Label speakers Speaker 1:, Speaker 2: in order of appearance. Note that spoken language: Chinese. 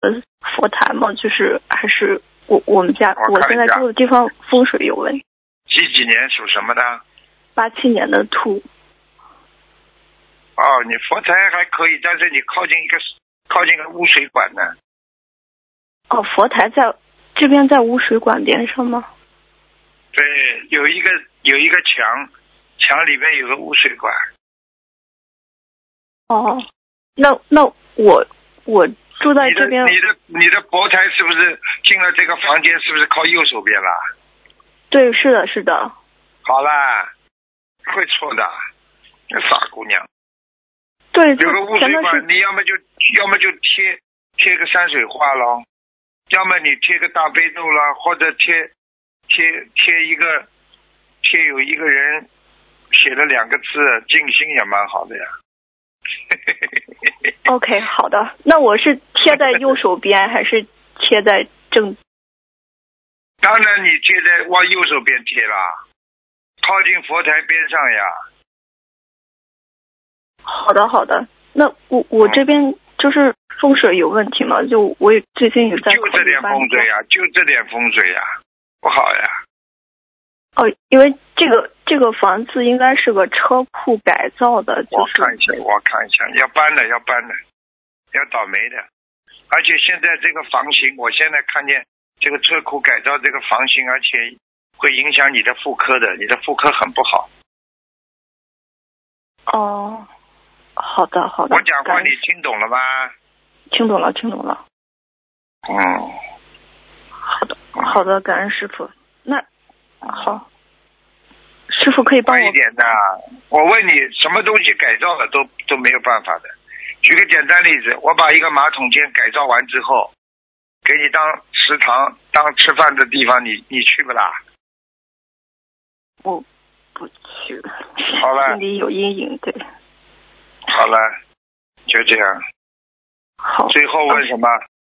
Speaker 1: 佛台吗？就是还是我们家我现在住的地方风水有问题。
Speaker 2: 几年属什么的
Speaker 1: ？87年的兔。
Speaker 2: 哦，你佛台还可以，但是你靠近个污水管呢。
Speaker 1: 哦，佛台在这边，在污水管边上吗？
Speaker 2: 对，有一个墙里面有个污水管。
Speaker 1: 哦，那我住在这边。
Speaker 2: 你的佛台是不是进了这个房间？是不是靠右手边啦？
Speaker 1: 对，是的，是的。
Speaker 2: 好啦，会错的，那傻姑娘。
Speaker 1: 对，
Speaker 2: 有个污水管，你要么就贴个山水画咯，要么你贴个大悲咒啦，或者贴有一个人写了2个字静心也蛮好的呀。
Speaker 1: OK， 好的。那我是贴在右手边还是贴在正？
Speaker 2: 当然你贴在往右手边贴啦，靠近佛台边上呀。
Speaker 1: 好的，好的。那我这边就是风水有问题嘛？就我也最近有在考虑。
Speaker 2: 就这点风水呀，就这点风水呀，不好呀。
Speaker 1: 哦，因为这个房子应该是个车库改造的，就是。
Speaker 2: 我看一下，要搬的，要倒霉的。而且现在这个房型，我现在看见这个车库改造这个房型，而且会影响你的妇科的，你的妇科很不好。
Speaker 1: 哦，好的，好的。
Speaker 2: 我讲话你听懂了吗？
Speaker 1: 听懂了。
Speaker 2: 好
Speaker 1: 的，好的，感恩师傅。那好，师傅可以帮我
Speaker 2: 一点的。我问你，什么东西改造了都没有办法的。举个简单例子，我把一个马桶间改造完之后，给你当食堂、当吃饭的地方，你去不啦？
Speaker 1: 我不去。
Speaker 2: 好了。
Speaker 1: 心里有阴影，对。
Speaker 2: 好了，就这样。
Speaker 1: 好。
Speaker 2: 最后问什么？